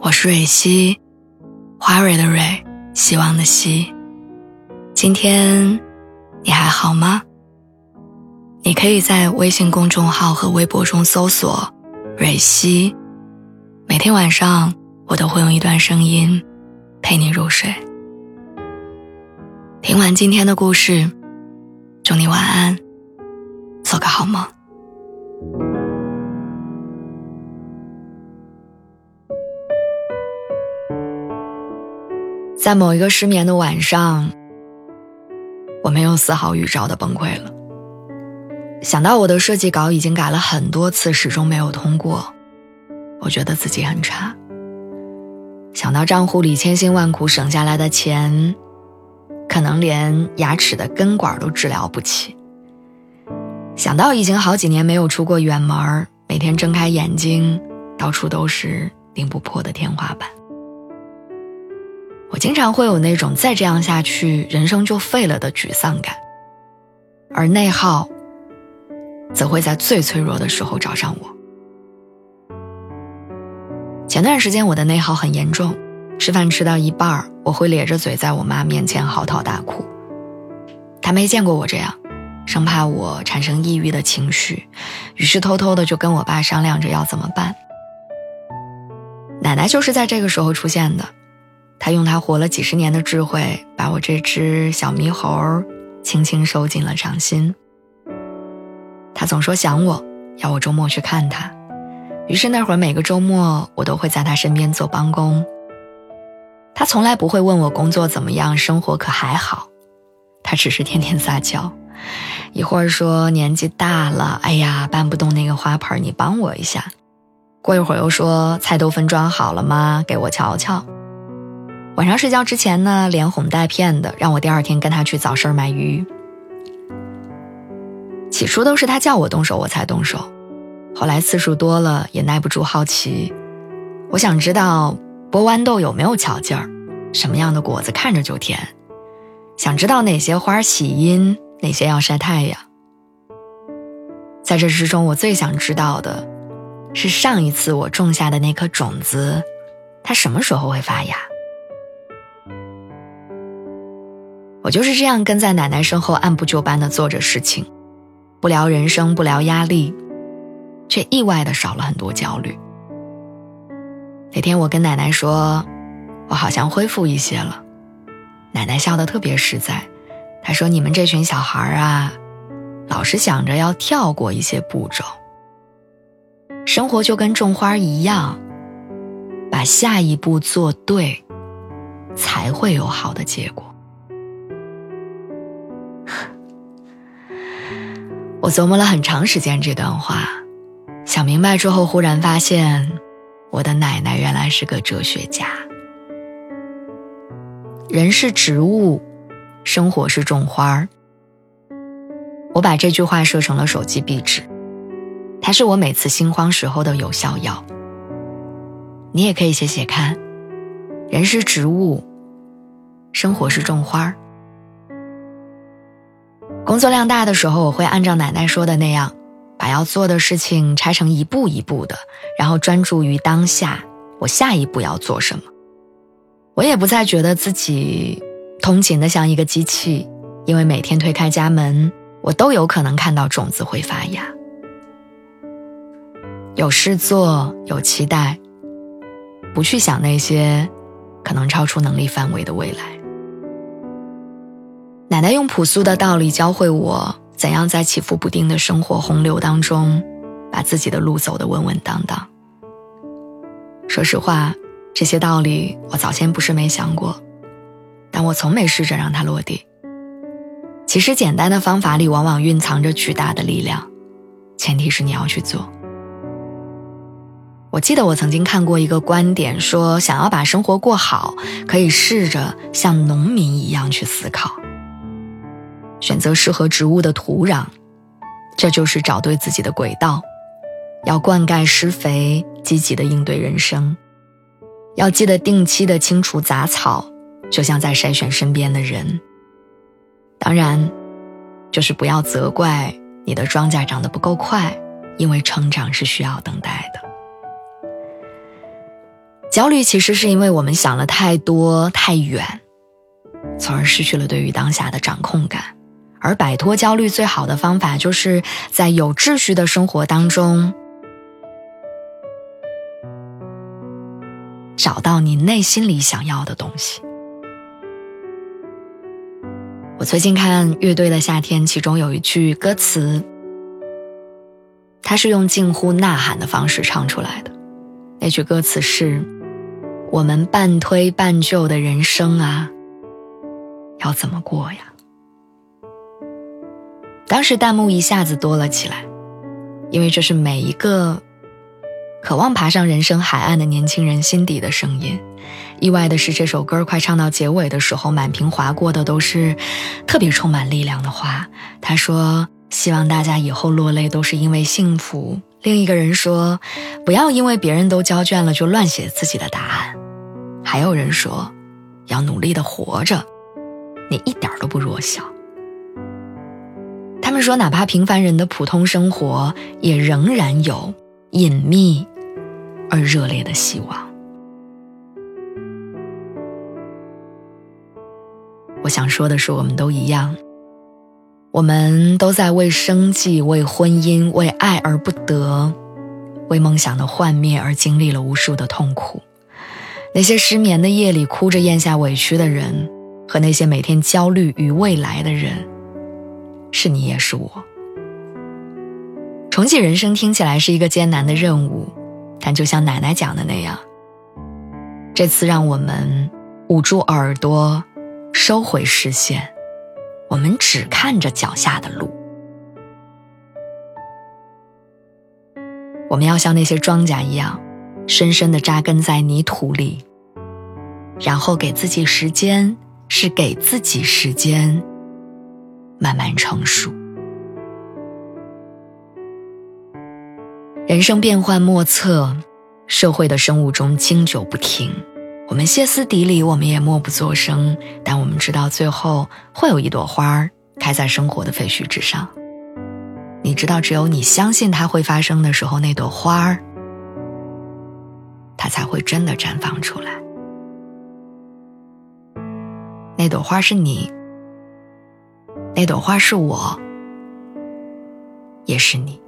我是蕊希，花蕊的蕊，希望的希。今天你还好吗？你可以在微信公众号和微博中搜索蕊希，每天晚上我都会用一段声音陪你入睡。听完今天的故事，祝你晚安，做个好梦。在某一个失眠的晚上，我没有丝毫预兆地崩溃了。想到我的设计稿已经改了很多次，始终没有通过，我觉得自己很差。想到账户里千辛万苦省下来的钱，可能连牙齿的根管都治疗不起。想到已经好几年没有出过远门，每天睁开眼睛，到处都是顶不破的天花板。我经常会有那种再这样下去人生就废了的沮丧感，而内耗则会在最脆弱的时候找上我。前段时间我的内耗很严重，吃饭吃到一半，我会咧着嘴在我妈面前嚎啕大哭。她没见过我这样，生怕我产生抑郁的情绪，于是偷偷的就跟我爸商量着要怎么办。奶奶就是在这个时候出现的，她用她活了几十年的智慧，把我这只小猕猴轻轻收进了掌心。她总说想我，要我周末去看她，于是那会儿每个周末我都会在她身边做帮工。她从来不会问我工作怎么样，生活可还好，她只是天天撒娇，一会儿说年纪大了，哎呀搬不动那个花盆，你帮我一下，过一会儿又说菜都分装好了吗，给我瞧瞧。晚上睡觉之前呢，连哄带骗的让我第二天跟他去早市买鱼。起初都是他叫我动手我才动手，后来次数多了也耐不住好奇，我想知道剥豌豆有没有巧劲儿，什么样的果子看着就甜，想知道哪些花喜阴，哪些要晒太阳。在这之中，我最想知道的是上一次我种下的那颗种子，它什么时候会发芽。我就是这样跟在奶奶身后按部就班地做着事情，不聊人生，不聊压力，却意外地少了很多焦虑。那天我跟奶奶说，我好像恢复一些了。奶奶笑得特别实在，她说你们这群小孩啊，老是想着要跳过一些步骤。生活就跟种花一样，把下一步做对，才会有好的结果。我琢磨了很长时间这段话，想明白之后忽然发现，我的奶奶原来是个哲学家。人是植物，生活是种花。我把这句话设成了手机壁纸，它是我每次心慌时候的有效药。你也可以写写看，人是植物，生活是种花。工作量大的时候，我会按照奶奶说的那样，把要做的事情拆成一步一步的，然后专注于当下，我下一步要做什么。我也不再觉得自己通勤的像一个机器，因为每天推开家门，我都有可能看到种子会发芽。有事做，有期待，不去想那些可能超出能力范围的未来。奶奶用朴素的道理教会我怎样在起伏不定的生活洪流当中，把自己的路走得稳稳当当。说实话，这些道理我早先不是没想过，但我从没试着让它落地。其实简单的方法里往往蕴藏着巨大的力量，前提是你要去做。我记得我曾经看过一个观点，说想要把生活过好，可以试着像农民一样去思考，选择适合植物的土壤，这就是找对自己的轨道。要灌溉施肥，积极地应对人生，要记得定期地清除杂草，就像在筛选身边的人。当然，就是不要责怪你的庄稼长得不够快，因为成长是需要等待的。 焦虑其实是因为我们想了太多太远，从而失去了对于当下的掌控感。而摆脱焦虑最好的方法，就是在有秩序的生活当中，找到你内心里想要的东西。我最近看乐队的夏天，其中有一句歌词，它是用近乎呐喊的方式唱出来的。那句歌词是：我们半推半就的人生啊，要怎么过呀？当时弹幕一下子多了起来，因为这是每一个渴望爬上人生海岸的年轻人心底的声音。意外的是，这首歌快唱到结尾的时候，满屏划过的都是特别充满力量的话。他说希望大家以后落泪都是因为幸福。另一个人说不要因为别人都交卷了就乱写自己的答案。还有人说要努力地活着，你一点都不弱小。他们说哪怕平凡人的普通生活也仍然有隐秘而热烈的希望。我想说的是，我们都一样，我们都在为生计、为婚姻、为爱而不得，为梦想的幻灭而经历了无数的痛苦。那些失眠的夜里哭着咽下委屈的人，和那些每天焦虑于未来的人，是你也是我。重启人生听起来是一个艰难的任务，但就像奶奶讲的那样，这次让我们捂住耳朵，收回视线，我们只看着脚下的路。我们要像那些庄稼一样，深深地扎根在泥土里，然后给自己时间，是给自己时间慢慢成熟。人生变幻莫测，社会的生物钟经久不停，我们歇斯底里，我们也默不作声，但我们知道最后会有一朵花开在生活的废墟之上。你知道，只有你相信它会发生的时候，那朵花它才会真的绽放出来。那朵花是你，那朵花是我，也是你。